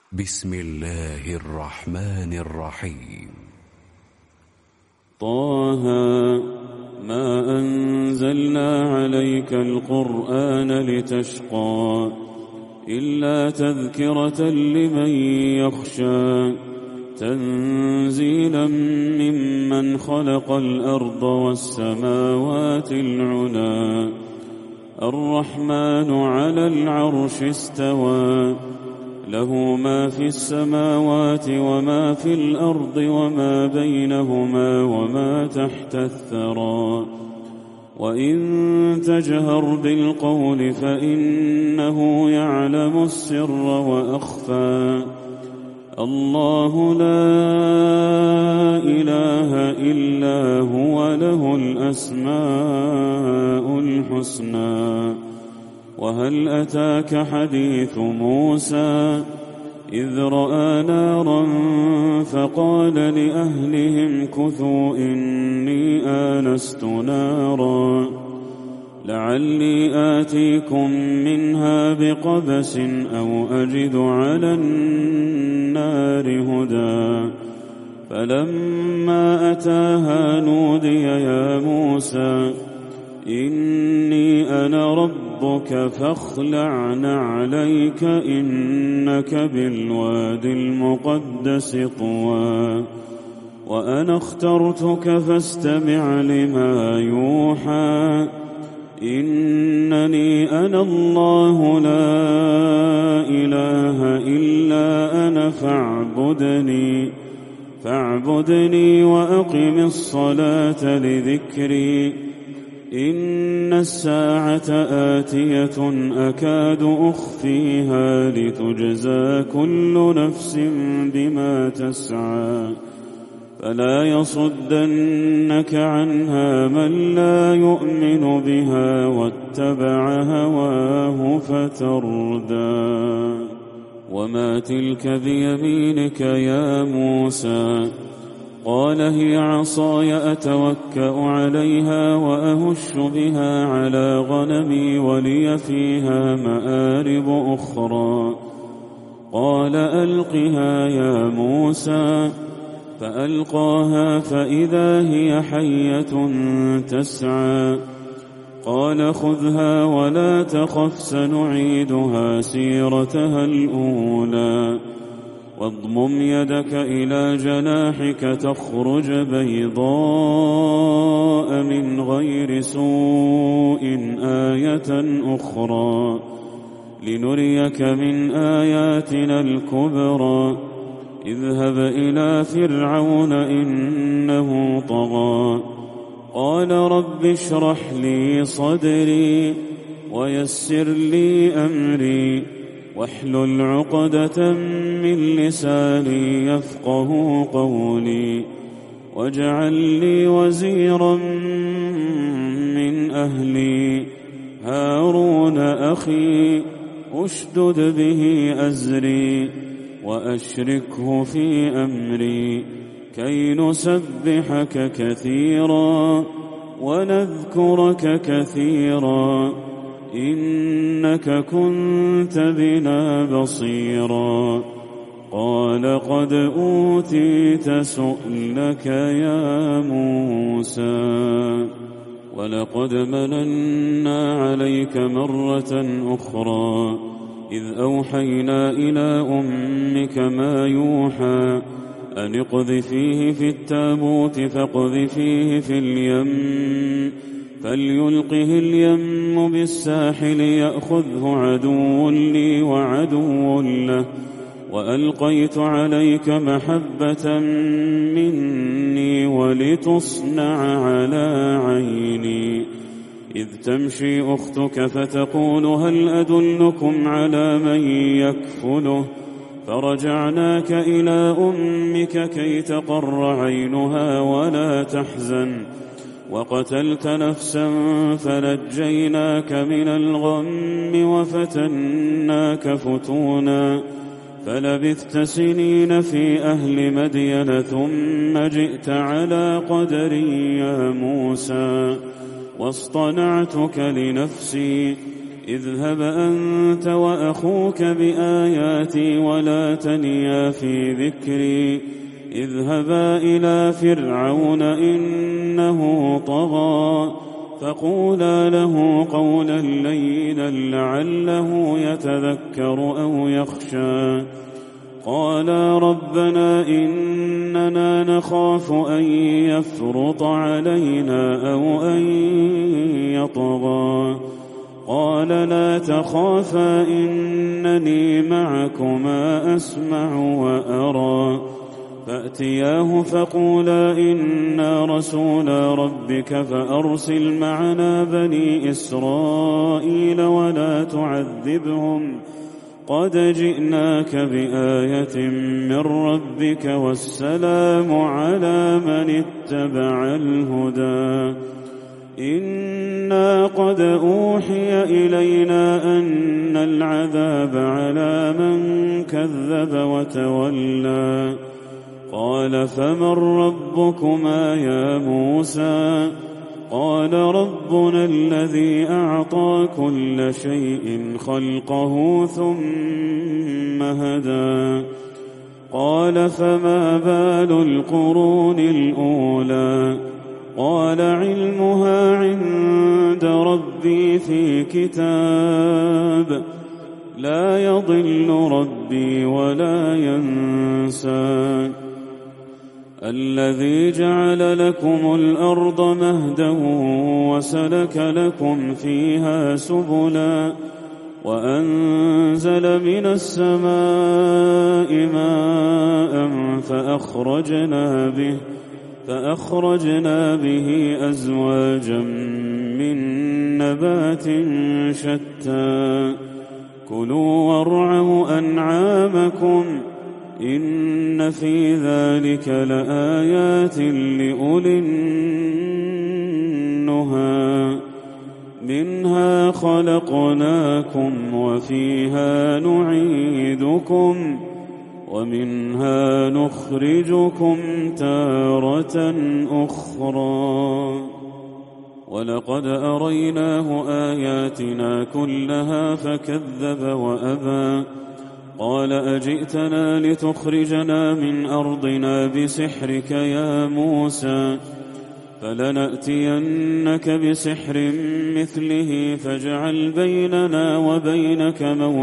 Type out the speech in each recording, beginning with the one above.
بسم الله الرحمن الرحيم. طه ما أنزلنا عليك القرآن لتشقى إلا تذكرة لمن يخشى تنزيلا ممن خلق الأرض والسماوات العلى الرحمن على العرش استوى له ما في السماوات وما في الأرض وما بينهما وما تحت الثرى وإن تجهر بالقول فإنه يعلم السر وأخفى الله لا إله إلا هو له الأسماء الحسنى وهل أتاك حديث موسى إذ رأى نارا فقال لأهلهم كثوا إني آنست نارا لعلي آتيكم منها بقبس أو أجد على النار هدى فلما أتاها نودي يا موسى إني أنا ربك فاخلع نعليك إنك بالوادي المقدس طوى وأنا اخترتك فاستمع لما يوحى إنني أنا الله لا إله إلا أنا فاعبدني وأقم الصلاة لذكري إن الساعة آتية أكاد أخفيها لتجزى كل نفس بما تسعى فلا يصدنك عنها من لا يؤمن بها واتبع هواه فتردى وما تلك بيمينك يا موسى قال هي عصاي أتوكأ عليها وأهش بها على غنمي ولي فيها مآرب أخرى قال ألقها يا موسى فألقاها فإذا هي حية تسعى قال خذها ولا تخف سنعيدها سيرتها الأولى واضمم يدك إلى جناحك تخرج بيضاء من غير سوء آية أخرى لنريك من آياتنا الكبرى اذهب إلى فرعون إنه طغى قال رب اشرح لي صدري ويسر لي أمري واحلل عقدة من لساني يفقه قولي واجعل لي وزيرا من أهلي هارون أخي أشدد به أزري وأشركه في أمري كي نسبحك كثيرا ونذكرك كثيرا إنك كنت بنا بصيرا قال قد أوتيت سؤلك يا موسى ولقد مننا عليك مرة أخرى إذ أوحينا إلى أمك ما يوحى أن اقذفيه في التابوت فاقذفيه في اليم فليلقه اليم بالساحل يأخذه عدو لي وعدو له وألقيت عليك محبة مني ولتصنع على عيني إذ تمشي أختك فتقول هل أدلكم على من يكفله فرجعناك إلى أمك كي تقر عينها ولا تحزن وقتلت نفسا فنجيناك من الغم وفتناك فتونا فلبثت سنين في أهل مدين ثم جئت على قدري يا موسى واصطنعتك لنفسي اذهب أنت وأخوك بآياتي ولا تنيا في ذكري اذهبا إلى فرعون إنه طغى فقولا له قولا لينا لعله يتذكر أو يخشى قالا ربنا إننا نخاف أن يفرط علينا أو أن يطغى قال لا تخافا إنني معكما أسمع وأرى فأتياه فقولا إنا رسولا ربك فأرسل معنا بني إسرائيل ولا تعذبهم قد جئناك بآية من ربك والسلام على من اتبع الهدى إنا قد أوحي إلينا أن العذاب على من كذب وتولى قال فمن ربكما يا موسى قال ربنا الذي أعطى كل شيء خلقه ثم هدى قال فما بال القرون الأولى قال علمها عند ربي في كتاب لا يضل ربي ولا ينسى الذي جعل لكم الأرض مهدا وسلك لكم فيها سبلا وأنزل من السماء ماء فأخرجنا به أزواجا من نبات شتى كلوا وارعوا أنعامكم إن في ذلك لآيات لأولي النهى منها خلقناكم وفيها نعيدكم ومنها نخرجكم تارة أخرى ولقد أريناه آياتنا كلها فكذب وأبى قال أجئتنا لتخرجنا من أرضنا بسحرك يا موسى فلنأتينك بسحر مثله فاجعل بيننا وبينك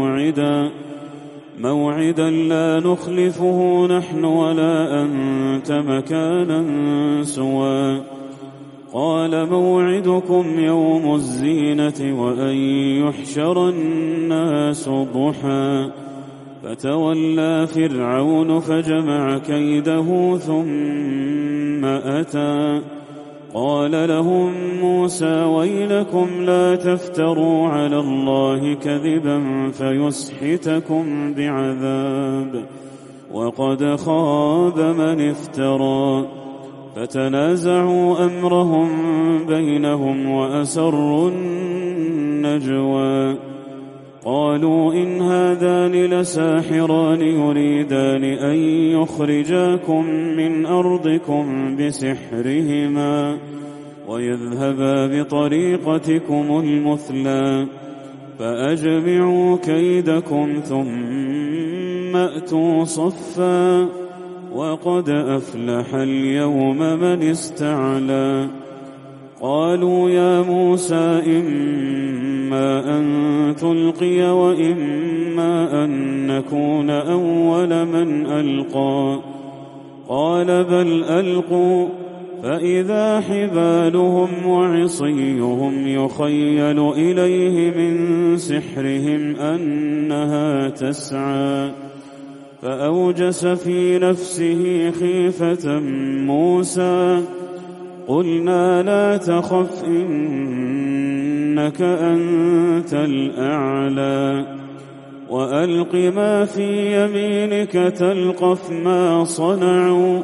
موعدا لا نخلفه نحن ولا أنت مكانا سوى قال موعدكم يوم الزينة وأن يحشر الناس ضحى فتولى فرعون فجمع كيده ثم أتى قال لهم موسى ويلكم لا تفتروا على الله كذبا فيسحتكم بعذاب وقد خاب من افترى فتنازعوا أمرهم بينهم وأسروا النجوى قالوا إن هذان لساحران يريدان أن يخرجاكم من أرضكم بسحرهما ويذهبا بطريقتكم المثلى فأجمعوا كيدكم ثم أتوا صفا وقد أفلح اليوم من استعلى قالوا يا موسى إما أن تلقي وإما أن نكون أول من ألقى قال بل ألقوا فإذا حبالهم وعصيهم يخيل إليه من سحرهم أنها تسعى فأوجس في نفسه خيفة موسى قلنا لا تخف إنك أنت الأعلى وألق ما في يمينك تلقف ما صنعوا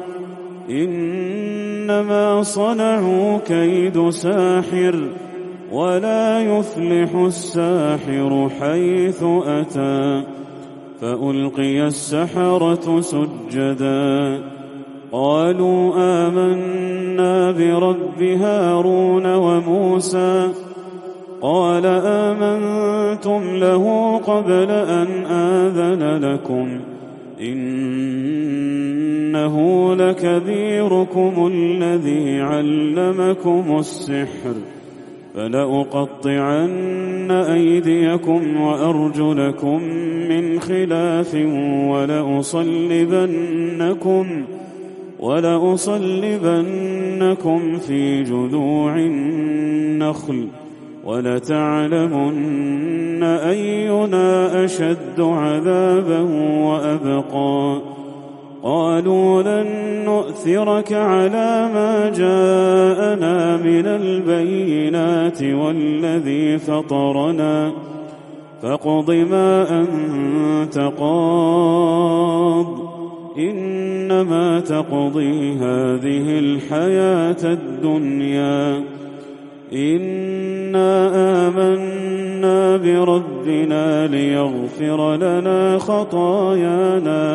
إنما صنعوا كيد ساحر ولا يفلح الساحر حيث أتى فألقي السحرة سجدا قالوا آمنا برب هارون وموسى قال آمنتم له قبل أن آذن لكم إنه لكبيركم الذي علمكم السحر فلأقطعن أيديكم وأرجلكم من خلاف ولأصلبنكم في جذوع النخل ولتعلمن أينا أشد عذابا وأبقى قالوا لن نؤثرك على ما جاءنا من البينات والذي فطرنا فاقض ما أنت قاض إنما تقضي هذه الحياة الدنيا إنا آمنا بربنا ليغفر لنا خطايانا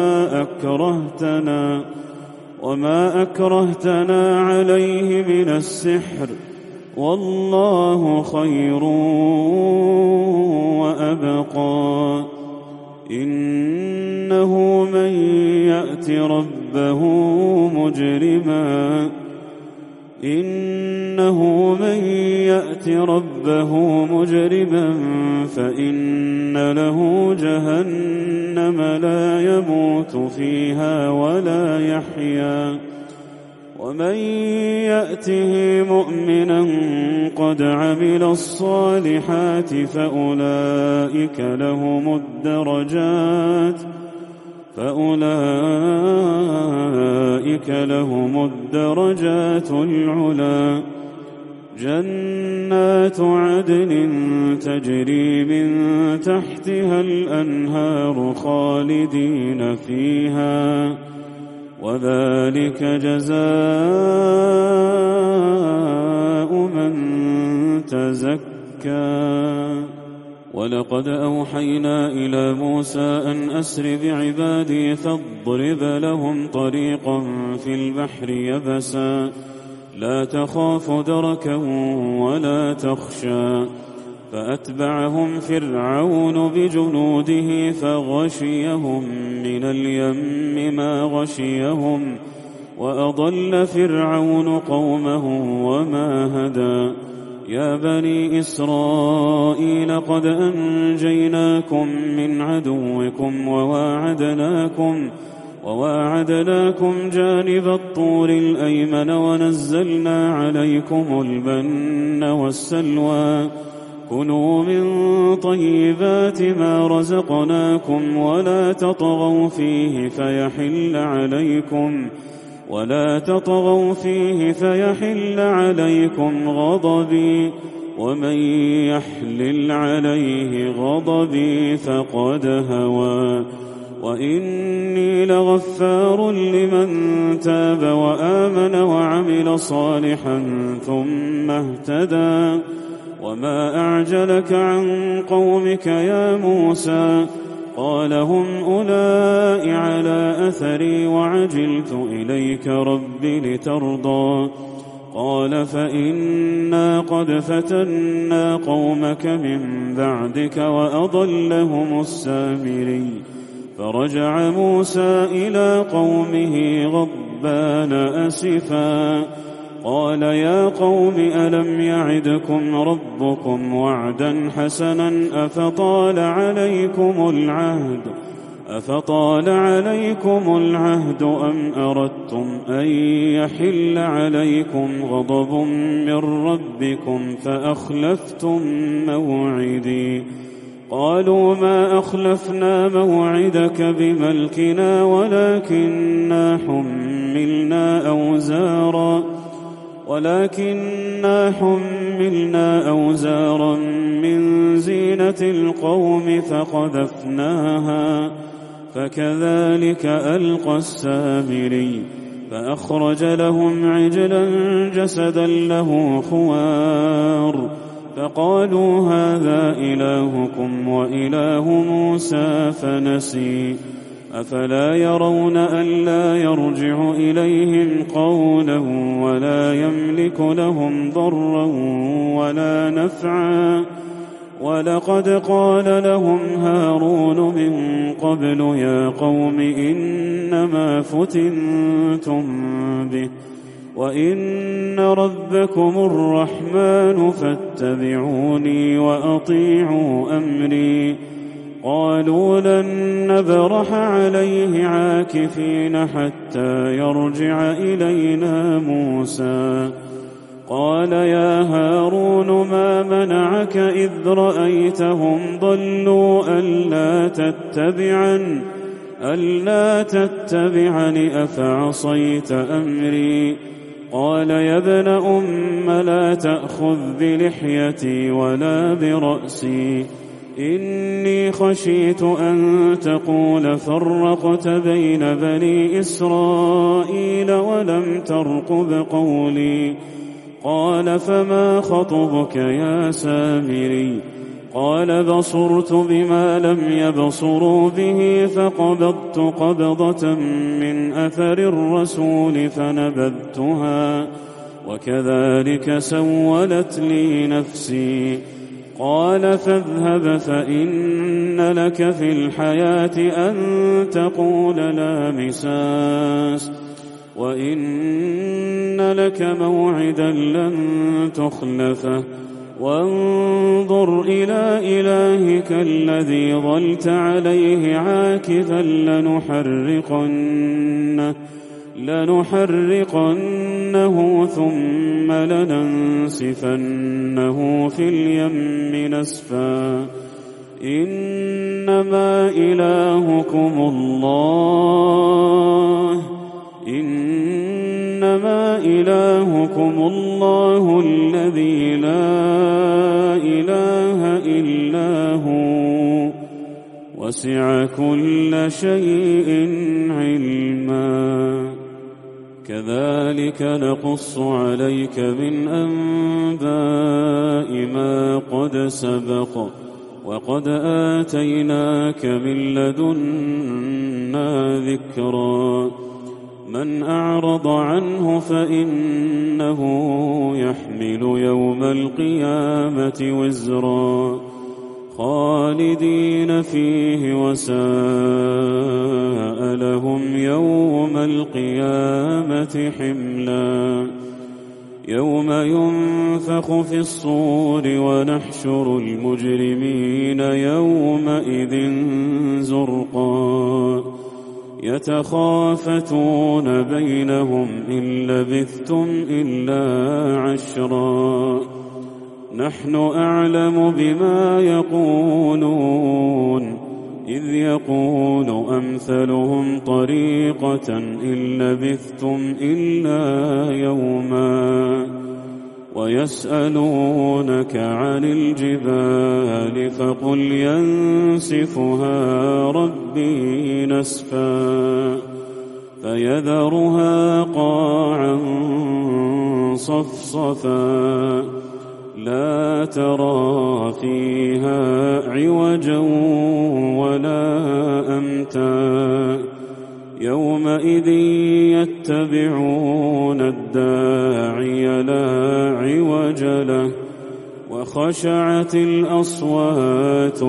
وما أكرهتنا عليه من السحر والله خير وأبقى إنه من يأت ربه مجرما فإن له جهنم لا يموت فيها ولا يحيا ومن يأته مؤمنا قد عمل الصالحات فأولئك لهم الدرجات العلى جنات عدن تجري من تحتها الأنهار خالدين فيها وذلك جزاء من تزكى ولقد أوحينا إلى موسى أن أسر بعبادي فاضرب لهم طريقا في البحر يبسا لا تخاف دركا ولا تخشى فأتبعهم فرعون بجنوده فغشيهم من اليم ما غشيهم وأضل فرعون قومه وما هدى يا بني إسرائيل قد أنجيناكم من عدوكم وواعدناكم جانب الطور الأيمن ونزلنا عليكم المن والسلوى كلوا من طيبات ما رزقناكم ولا تطغوا فيه فيحل عليكم غضبي ومن يحلل عليه غضبي فقد هوى وإني لغفار لمن تاب وآمن وعمل صالحا ثم اهتدى وما أعجلك عن قومك يا موسى قال هم أولئك على أثري وعجلت إليك رب لترضى قال فإنا قد فتنا قومك من بعدك وأضلهم السامري فرجع موسى إلى قومه غضبان أسفا قال يا قوم ألم يعدكم ربكم وعدا حسنا أفطال عليكم العهد أم أردتم أن يحل عليكم غضب من ربكم فأخلفتم موعدي قالوا ما أخلفنا موعدك بملكنا ولكننا حملنا أوزارا من زينة القوم فقذفناها فكذلك ألقى السامري فأخرج لهم عجلا جسدا له خوار فقالوا هذا إلهكم وإله موسى فنسي أفلا يرون ألا يرجع إليهم قولا ولا يملك لهم ضرا ولا نفعا ولقد قال لهم هارون من قبل يا قوم إنما فتنتم به وإن ربكم الرحمن فاتبعوني وأطيعوا أمري قالوا لن نبرح عليه عاكفين حتى يرجع إلينا موسى قال يا هارون ما منعك إذ رأيتهم ضلوا ألا تتبعني أفعصيت أمري قال يا ابن أم لا تأخذ بلحيتي ولا برأسي إني خشيت أن تقول فرقت بين بني إسرائيل ولم ترقب قولي قال فما خطبك يا سامري قال بصرت بما لم يبصروا به فقبضت قبضة من أثر الرسول فنبذتها وكذلك سولت لي نفسي قال فاذهب فإن لك في الحياة أن تقول لا مساس وإن لك موعدا لن تخلفه وانظر إلى إلهك الذي ظلت عليه عاكفا لنحرقنه ثم لننسفنه في اليم نسفا إنما إلهكم الله الذي لا إله إلا هو وسع كل شيء علما كذلك نقص عليك من أنباء ما قد سبق وقد آتيناك من لدنا ذكرا من أعرض عنه فإنه يحمل يوم القيامة وزرا خالدين فيه وساء لهم يوم القيامة حملا يوم ينفخ في الصور ونحشر المجرمين يومئذ زرقا يتخافتون بينهم إن لبثتم إلا عشرا نحن أعلم بما يقولون إذ يقول أمثلهم طريقة إن لبثتم إلا يوما ويسألونك عن الجبال فقل ينسفها ربي نسفا فيذرها قاعا صفصفا لا ترى فيها عوجا ولا أمتا يومئذ يتبعون الداعي لا عوج له وخشعت الأصوات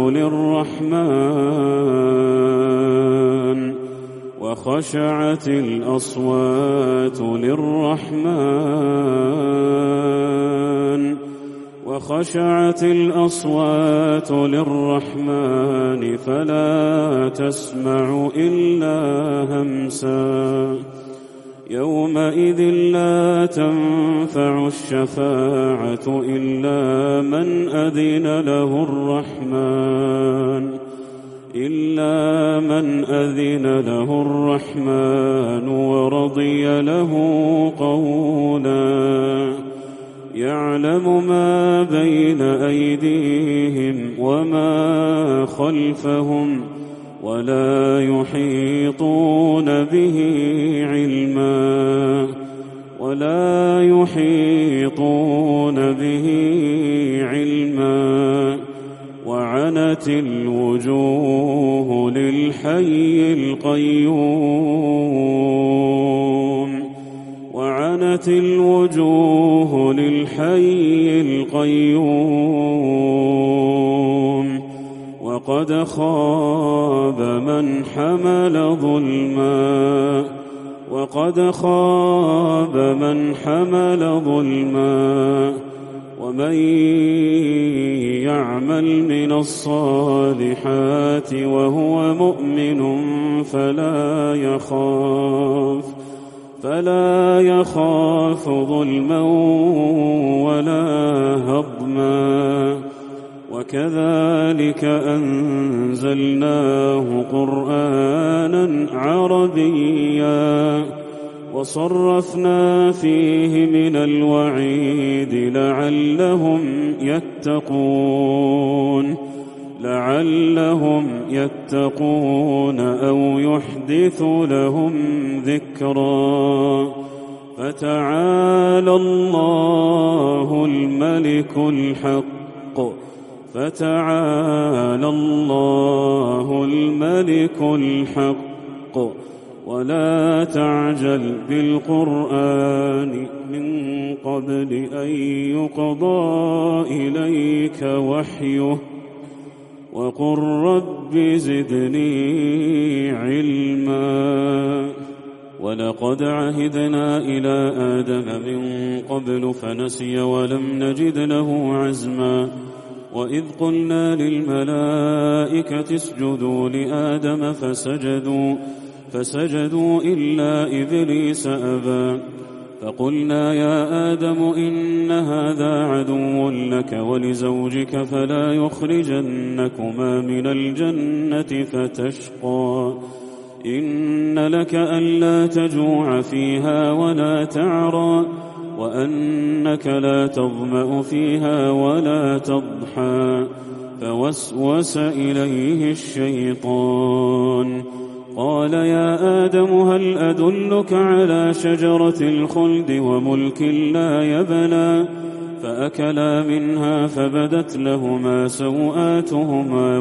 للرحمن فلا تسمع إلا همسا يومئذ لا تنفع الشفاعة إلا من أذن له الرحمن ورضي له قولا يعلم ما بين أيديهم وما خلفهم ولا يحيطون به علما وعنت الوجوه لله للحي القيوم وعنت الوجوه للحي القيوم وقد خاب من حمل ظلما ومن يعمل من الصالحات وهو مؤمن فلا يخاف ظلما ولا هضما وكذلك أنزلناه قرآنا عربيا وصرفنا فيه من الوعيد لعلهم يتقون أو يحدث لهم ذكرا فتعالى الله الملك الحق ولا تعجل بالقرآن من قبل أن يقضى إليك وحيه وقل رب زدني علما ولقد عهدنا إلى آدم من قبل فنسي ولم نجد له عزما وإذ قلنا للملائكة اسجدوا لآدم فسجدوا إلا إبليس أبى فقلنا يا آدم إن هذا عدو لك ولزوجك فلا يخرجنكما من الجنة فتشقى إن لك ألا تجوع فيها ولا تعرى وأنك لا تظمأ فيها ولا تضحى فوسوس إليه الشيطان قال يا آدم هل أدلك على شجرة الخلد وملك لا يبلى فأكلا منها فبدت لهما سوآتهما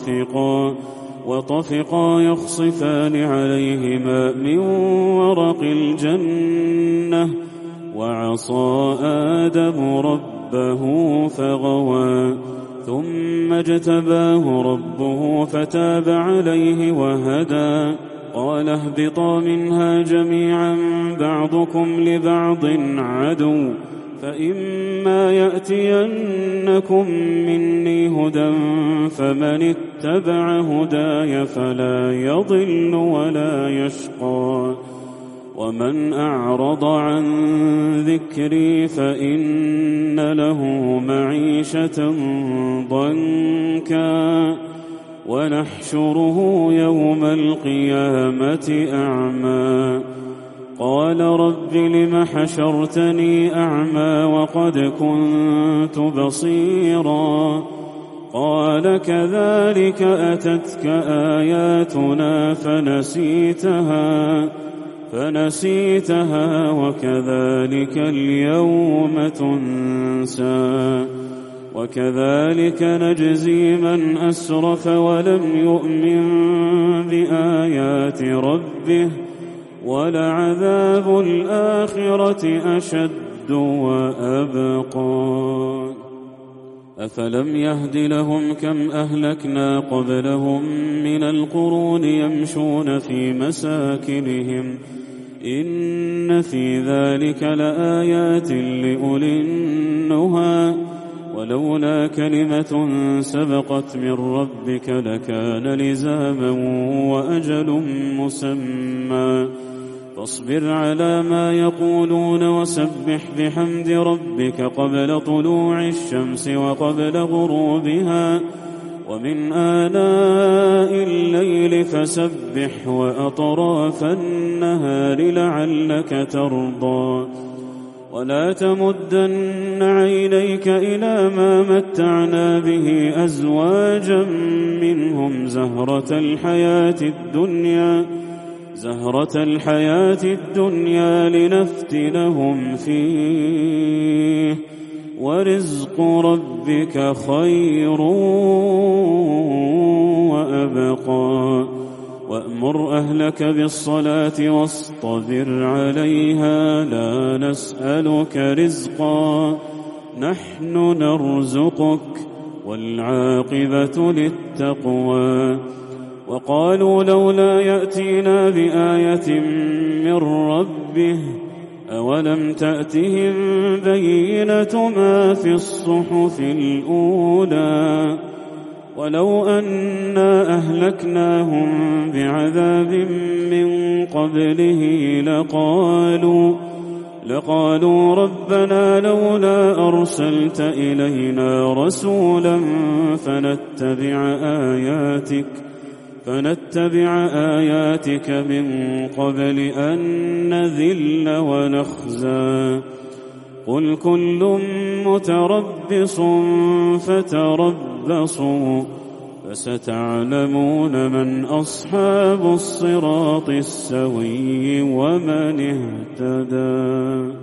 وطفقا يخصفان عليهما من ورق الجنة وعصى آدم ربه فغوى ثم اجتباه ربه فتاب عليه وهدى قال اهبطا منها جميعا بعضكم لبعض عدو فإما يأتينكم مني هدى فمن اتبع هداي فلا يضل ولا يشقى ومن أعرض عن ذكري فإن له معيشة ضنكا ونحشره يوم القيامة أعمى قال رب لم حشرتني أعمى وقد كنت بصيرا قال كذلك أتتك آياتنا فنسيتها وكذلك اليوم تنسى وكذلك نجزي من أسرف ولم يؤمن بآيات ربه ولعذاب الآخرة أشد وأبقى أفلم يهد لهم كم أهلكنا قبلهم من القرون يمشون في مساكنهم إن في ذلك لآيات لأولي النهى ولولا كلمة سبقت من ربك لكان لزاما وأجل مسمى فاصبر على ما يقولون وسبح بحمد ربك قبل طلوع الشمس وقبل غروبها ومن آناء الليل فسبح وأطراف النهار لعلك ترضى ولا تمدن عينيك إلى ما متعنا به أزواجا منهم زهرة الحياة الدنيا لنفتنهم فيه ورزق ربك خير وأبقى وأمر أهلك بالصلاة واصطبر عليها لا نسألك رزقا نحن نرزقك والعاقبة للتقوى وقالوا لولا يأتينا بآية من ربه أولم تأتهم بينة ما في الصحف الأولى ولو أنا أهلكناهم بعذاب من قبله لقالوا ربنا لولا أرسلت إلينا رسولا فنتبع آياتك من قبل أن نذل ونخزى قل كل متربص فتربصوا فستعلمون من أصحاب الصراط السوي ومن اهتدى.